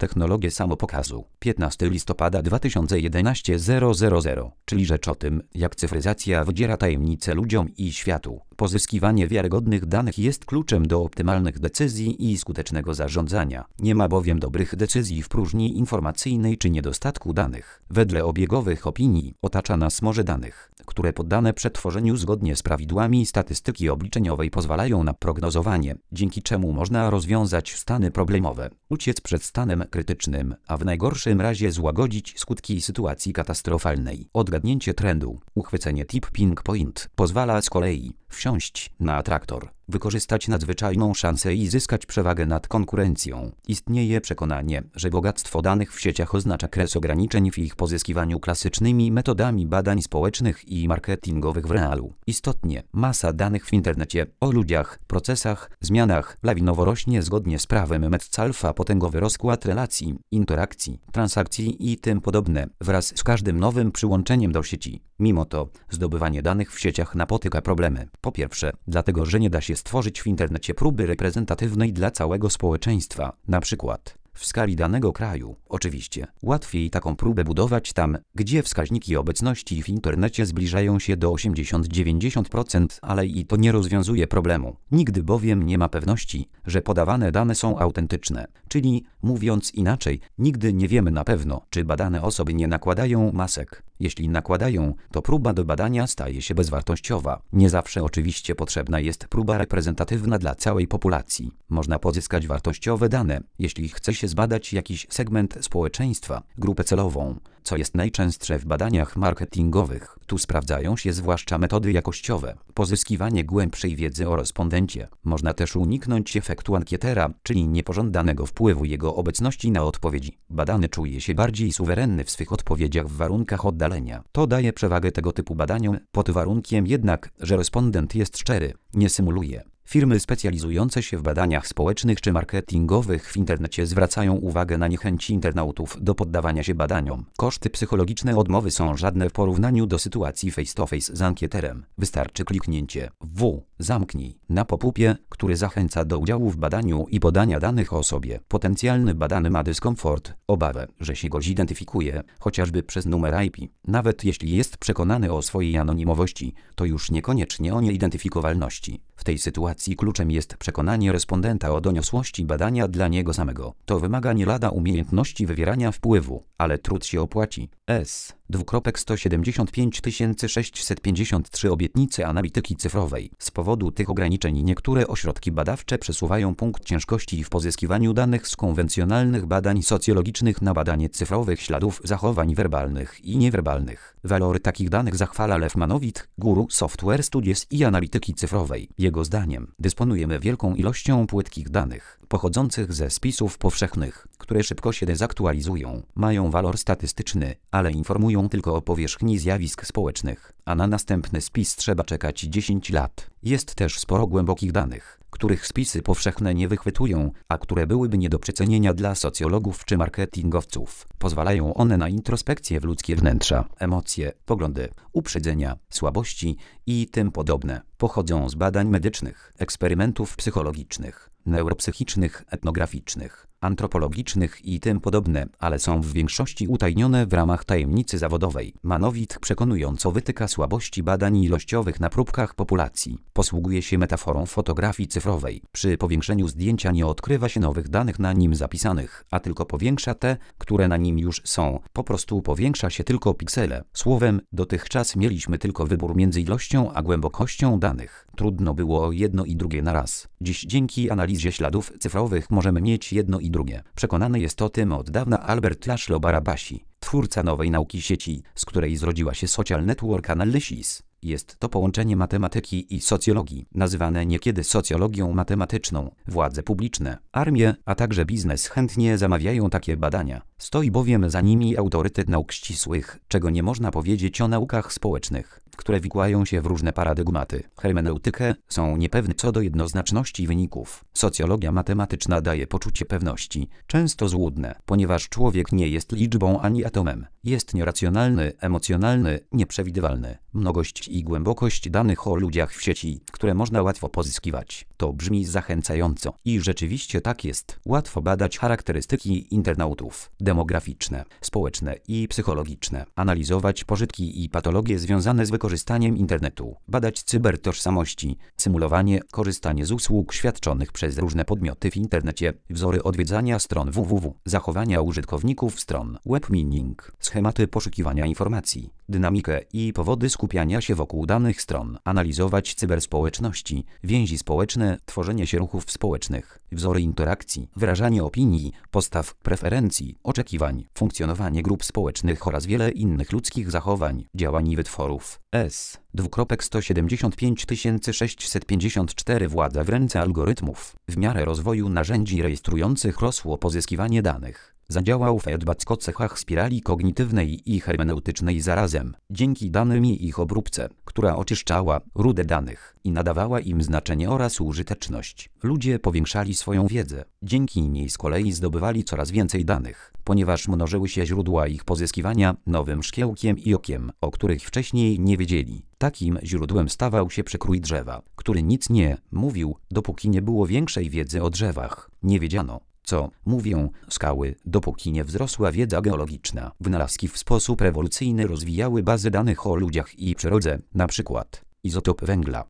Technologie samopokazu. 15 listopada 2011 000, czyli rzecz o tym, jak cyfryzacja wydziera tajemnice ludziom i światu. Pozyskiwanie wiarygodnych danych jest kluczem do optymalnych decyzji i skutecznego zarządzania. Nie ma bowiem dobrych decyzji w próżni informacyjnej czy niedostatku danych. Wedle obiegowych opinii otacza nas morze danych, które poddane przetworzeniu zgodnie z prawidłami statystyki obliczeniowej pozwalają na prognozowanie, dzięki czemu można rozwiązać stany problemowe, uciec przed stanem krytycznym, a w najgorszym razie złagodzić skutki sytuacji katastrofalnej. Odgadnięcie trendu, uchwycenie tipping point pozwala z kolei wsiąść na traktor, wykorzystać nadzwyczajną szansę i zyskać przewagę nad konkurencją. Istnieje przekonanie, że bogactwo danych w sieciach oznacza kres ograniczeń w ich pozyskiwaniu klasycznymi metodami badań społecznych i marketingowych w realu. Istotnie, masa danych w internecie o ludziach, procesach, zmianach lawinowo rośnie zgodnie z prawem Metcalfa. Potęgowy rozkład relacji, interakcji, transakcji i tym podobne wraz z każdym nowym przyłączeniem do sieci. Mimo to, zdobywanie danych w sieciach napotyka problemy. Po pierwsze, dlatego, że nie da się stworzyć w internecie próby reprezentatywnej dla całego społeczeństwa, na przykład w skali danego kraju. Oczywiście, łatwiej taką próbę budować tam, gdzie wskaźniki obecności w internecie zbliżają się do 80–90%, ale i to nie rozwiązuje problemu. Nigdy bowiem nie ma pewności, że podawane dane są autentyczne. Czyli, mówiąc inaczej, nigdy nie wiemy na pewno, czy badane osoby nie nakładają masek. Jeśli nakładają, to próba do badania staje się bezwartościowa. Nie zawsze oczywiście potrzebna jest próba reprezentatywna dla całej populacji. Można pozyskać wartościowe dane, jeśli chce się zbadać jakiś segment społeczeństwa, grupę celową, co jest najczęstsze w badaniach marketingowych. Tu sprawdzają się zwłaszcza metody jakościowe, pozyskiwanie głębszej wiedzy o respondencie. Można też uniknąć efektu ankietera, czyli niepożądanego wpływu jego obecności na odpowiedzi. Badany czuje się bardziej suwerenny w swych odpowiedziach w warunkach oddalenia. To daje przewagę tego typu badaniom, pod warunkiem jednak, że respondent jest szczery, nie symuluje. Firmy specjalizujące się w badaniach społecznych czy marketingowych w internecie zwracają uwagę na niechęci internautów do poddawania się badaniom. Koszty psychologiczne odmowy są żadne w porównaniu do sytuacji face-to-face z ankieterem. Wystarczy kliknięcie zamknij na pop-upie, który zachęca do udziału w badaniu i podania danych o osobie. Potencjalny badany ma dyskomfort, obawę, że się go zidentyfikuje, chociażby przez numer IP. Nawet jeśli jest przekonany o swojej anonimowości, to już niekoniecznie o nieidentyfikowalności. W tej sytuacji kluczem jest przekonanie respondenta o doniosłości badania dla niego samego. To wymaga nie lada umiejętności wywierania wpływu, ale trud się opłaci. 175 653 obietnice analityki cyfrowej. Z powodu tych ograniczeń niektóre ośrodki badawcze przesuwają punkt ciężkości w pozyskiwaniu danych z konwencjonalnych badań socjologicznych na badanie cyfrowych śladów zachowań werbalnych i niewerbalnych. Walory takich danych zachwala Lew Manowit, guru software studies i analityki cyfrowej. Jego zdaniem dysponujemy wielką ilością płytkich danych, pochodzących ze spisów powszechnych, które szybko się dezaktualizują, mają walor statystyczny, ale informują tylko o powierzchni zjawisk społecznych, a na następny spis trzeba czekać 10 lat. Jest też sporo głębokich danych, których spisy powszechne nie wychwytują, a które byłyby nie do przecenienia dla socjologów czy marketingowców. Pozwalają one na introspekcję w ludzkie wnętrza, emocje, poglądy, uprzedzenia, słabości i tym podobne. Pochodzą z badań medycznych, eksperymentów psychologicznych, neuropsychicznych, etnograficznych, antropologicznych i tym podobne, ale są w większości utajnione w ramach tajemnicy zawodowej. Manowit przekonująco wytyka słabości badań ilościowych na próbkach populacji. Posługuje się metaforą fotografii cyfrowej. Przy powiększeniu zdjęcia nie odkrywa się nowych danych na nim zapisanych, a tylko powiększa te, które na nim już są. Po prostu powiększa się tylko piksele. Słowem, dotychczas mieliśmy tylko wybór między ilością a głębokością danych. Trudno było o jedno i drugie naraz. Dziś dzięki analizie śladów cyfrowych możemy mieć jedno i drugie. Przekonany jest o tym od dawna Albert Laszlo Barabasi, twórca nowej nauki sieci, z której zrodziła się Social Network Analysis. Jest to połączenie matematyki i socjologii, nazywane niekiedy socjologią matematyczną. Władze publiczne, armie, a także biznes chętnie zamawiają takie badania. Stoi bowiem za nimi autorytet nauk ścisłych, czego nie można powiedzieć o naukach społecznych, które wikłają się w różne paradygmaty. Hermeneutykę są niepewne co do jednoznaczności wyników. Socjologia matematyczna daje poczucie pewności, często złudne, ponieważ człowiek nie jest liczbą ani atomem. Jest nieracjonalny, emocjonalny, nieprzewidywalny. Mnogość i głębokość danych o ludziach w sieci, które można łatwo pozyskiwać. To brzmi zachęcająco i rzeczywiście tak jest. Łatwo badać charakterystyki internautów, demograficzne, społeczne i psychologiczne, analizować pożytki i patologie związane z wykorzystaniem internetu, badać cybertożsamości, symulowanie, korzystanie z usług świadczonych przez różne podmioty w internecie, wzory odwiedzania stron www, zachowania użytkowników stron web, mining, schematy poszukiwania informacji, dynamikę i powody skupiania się wokół danych stron, analizować cyberspołeczności, więzi społeczne, tworzenie się ruchów społecznych, wzory interakcji, wyrażanie opinii, postaw, preferencji, oczekiwań, funkcjonowanie grup społecznych oraz wiele innych ludzkich zachowań, działań i wytworów. 175 654 Władza w ręce algorytmów. W miarę rozwoju narzędzi rejestrujących rosło pozyskiwanie danych. Zadziałał feedback o cechach spirali kognitywnej i hermeneutycznej zarazem, dzięki danym i ich obróbce, która oczyszczała rudę danych i nadawała im znaczenie oraz użyteczność. Ludzie powiększali swoją wiedzę, dzięki niej z kolei zdobywali coraz więcej danych, ponieważ mnożyły się źródła ich pozyskiwania nowym szkiełkiem i okiem, o których wcześniej nie wiedzieli. Takim źródłem stawał się przekrój drzewa, który nic nie mówił, dopóki nie było większej wiedzy o drzewach. Nie wiedziano, co mówią skały, dopóki nie wzrosła wiedza geologiczna. Wynalazki w sposób rewolucyjny rozwijały bazy danych o ludziach i przyrodzie, np. izotop węgla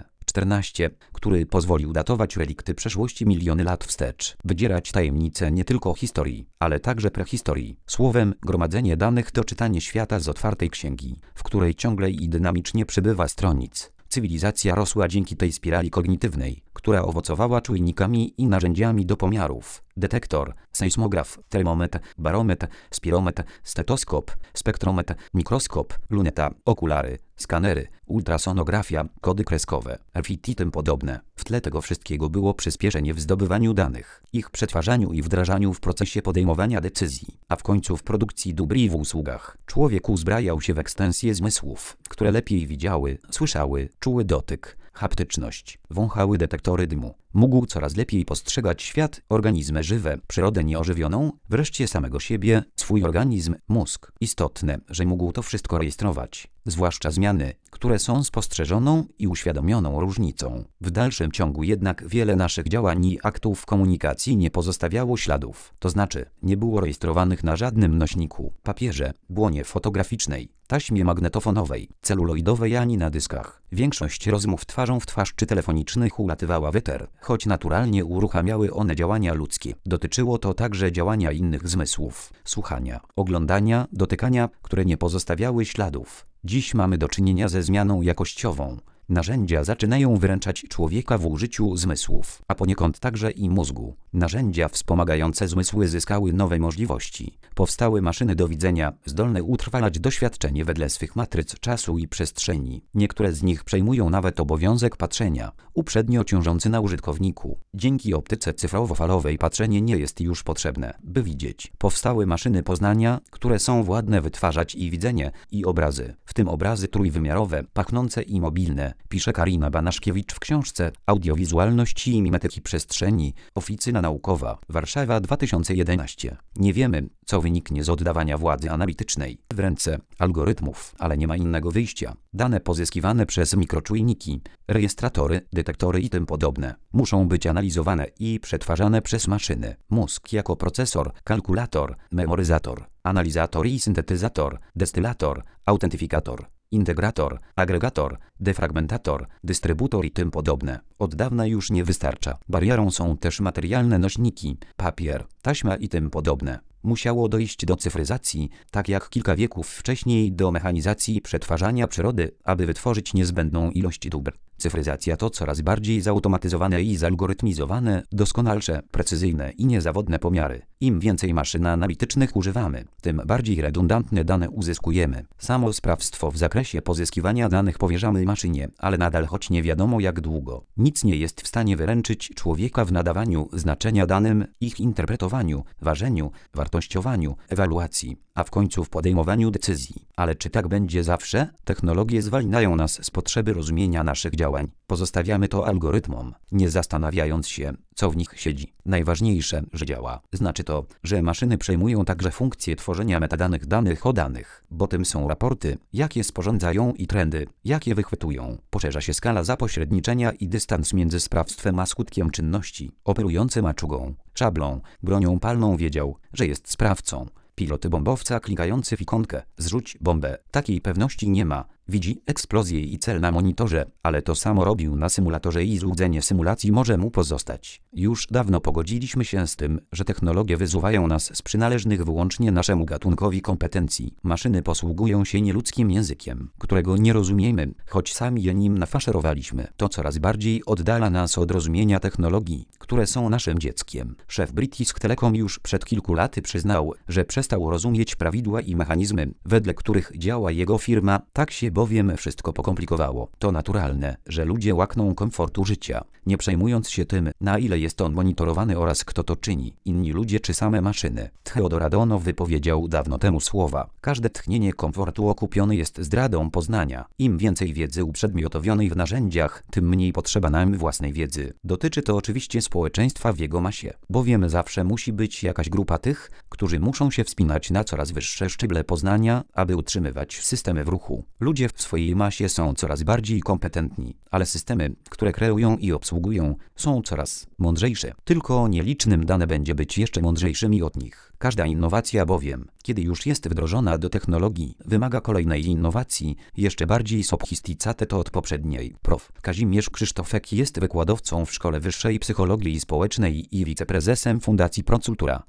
C14, który pozwolił datować relikty przeszłości miliony lat wstecz, wydzierać tajemnice nie tylko historii, ale także prehistorii. Słowem, gromadzenie danych to czytanie świata z otwartej księgi, w której ciągle i dynamicznie przybywa stronic. Cywilizacja rosła dzięki tej spirali kognitywnej, która owocowała czujnikami i narzędziami do pomiarów. Detektor, sejsmograf, termometr, barometr, spirometr, stetoskop, spektrometr, mikroskop, luneta, okulary, skanery, ultrasonografia, kody kreskowe, RFID i tym podobne. W tle tego wszystkiego było przyspieszenie w zdobywaniu danych, ich przetwarzaniu i wdrażaniu w procesie podejmowania decyzji, a w końcu w produkcji dóbr i w usługach. Człowiek uzbrajał się w ekstensje zmysłów, które lepiej widziały, słyszały, czuły dotyk, haptyczność, wąchały detektory dymu. Mógł coraz lepiej postrzegać świat, organizmy żywe, przyrodę nieożywioną, wreszcie samego siebie, swój organizm, mózg. Istotne, że mógł to wszystko rejestrować, zwłaszcza zmiany, które są spostrzeżoną i uświadomioną różnicą. W dalszym ciągu jednak wiele naszych działań i aktów komunikacji nie pozostawiało śladów, to znaczy nie było rejestrowanych na żadnym nośniku, papierze, błonie fotograficznej, taśmie magnetofonowej, celuloidowej ani na dyskach. Większość rozmów twarzą w twarz czy telefonicznych ulatywała w eter, choć naturalnie uruchamiały one działania ludzkie. Dotyczyło to także działania innych zmysłów, słuchania, oglądania, dotykania, które nie pozostawiały śladów. Dziś mamy do czynienia ze zmianą jakościową. Narzędzia zaczynają wyręczać człowieka w użyciu zmysłów, a poniekąd także i mózgu. Narzędzia wspomagające zmysły zyskały nowe możliwości. Powstały maszyny do widzenia, zdolne utrwalać doświadczenie wedle swych matryc czasu i przestrzeni. Niektóre z nich przejmują nawet obowiązek patrzenia, uprzednio ciążący na użytkowniku. Dzięki optyce cyfrowo-falowej patrzenie nie jest już potrzebne, by widzieć. Powstały maszyny poznania, które są władne wytwarzać i widzenie, i obrazy, w tym obrazy trójwymiarowe, pachnące i mobilne, pisze Karina Banaszkiewicz w książce Audiowizualność i mimetyki przestrzeni, Oficyna Naukowa, Warszawa 2011. Nie wiemy, co wyniknie z oddawania władzy analitycznej w ręce algorytmów, ale nie ma innego wyjścia. Dane pozyskiwane przez mikroczujniki, rejestratory, detektory i tym podobne muszą być analizowane i przetwarzane przez maszyny. Mózg jako procesor, kalkulator, memoryzator, analizator i syntetyzator, destylator, autentyfikator, integrator, agregator, defragmentator, dystrybutor i tym podobne. Od dawna już nie wystarcza. Barierą są też materialne nośniki, papier, taśma i tym podobne. Musiało dojść do cyfryzacji, tak jak kilka wieków wcześniej do mechanizacji przetwarzania przyrody, aby wytworzyć niezbędną ilość dóbr. Cyfryzacja to coraz bardziej zautomatyzowane i zalgorytmizowane, doskonalsze, precyzyjne i niezawodne pomiary. Im więcej maszyn analitycznych używamy, tym bardziej redundantne dane uzyskujemy. Samo sprawstwo w zakresie pozyskiwania danych powierzamy maszynie, ale nadal, choć nie wiadomo jak długo, nic nie jest w stanie wyręczyć człowieka w nadawaniu znaczenia danym, ich interpretowaniu, ważeniu, wartościowaniu, ewaluacji, a w końcu w podejmowaniu decyzji. Ale czy tak będzie zawsze? Technologie zwalniają nas z potrzeby rozumienia naszych działań. Pozostawiamy to algorytmom, nie zastanawiając się, co w nich siedzi. Najważniejsze, że działa. Znaczy to, że maszyny przejmują także funkcję tworzenia metadanych danych o danych, bo tym są raporty, jakie sporządzają i trendy, jakie wychwytują. Poszerza się skala zapośredniczenia i dystans między sprawstwem a skutkiem czynności. Operujący maczugą, szablą, bronią palną wiedział, że jest sprawcą. Pilot bombowca klikający w ikonkę "zrzuć bombę" takiej pewności nie ma. Widzi eksplozję i cel na monitorze, ale to samo robił na symulatorze i złudzenie symulacji może mu pozostać. Już dawno pogodziliśmy się z tym, że technologie wyzuwają nas z przynależnych wyłącznie naszemu gatunkowi kompetencji. Maszyny posługują się nieludzkim językiem, którego nie rozumiemy, choć sami je nim nafaszerowaliśmy. To coraz bardziej oddala nas od rozumienia technologii, które są naszym dzieckiem. Szef British Telecom już przed kilku laty przyznał, że przestał rozumieć prawidła i mechanizmy, wedle których działa jego firma, tak się bowiem wszystko pokomplikowało. To naturalne, że ludzie łakną komfortu życia, nie przejmując się tym, na ile jest on monitorowany oraz kto to czyni, inni ludzie czy same maszyny. Theodor Adorno wypowiedział dawno temu słowa: każde tchnienie komfortu okupione jest zdradą poznania. Im więcej wiedzy uprzedmiotowionej w narzędziach, tym mniej potrzeba nam własnej wiedzy. Dotyczy to oczywiście społeczeństwa w jego masie, bowiem zawsze musi być jakaś grupa tych, którzy muszą się wspinać na coraz wyższe szczeble poznania, aby utrzymywać systemy w ruchu. Ludzie w swojej masie są coraz bardziej kompetentni, ale systemy, które kreują i obsługują, są coraz mądrzejsze. Tylko nielicznym dane będzie być jeszcze mądrzejszymi od nich. Każda innowacja bowiem, kiedy już jest wdrożona do technologii, wymaga kolejnej innowacji, jeszcze bardziej sofisticate to od poprzedniej. Prof. Kazimierz Krzysztofek jest wykładowcą w Szkole Wyższej Psychologii Społecznej i wiceprezesem Fundacji Procultura.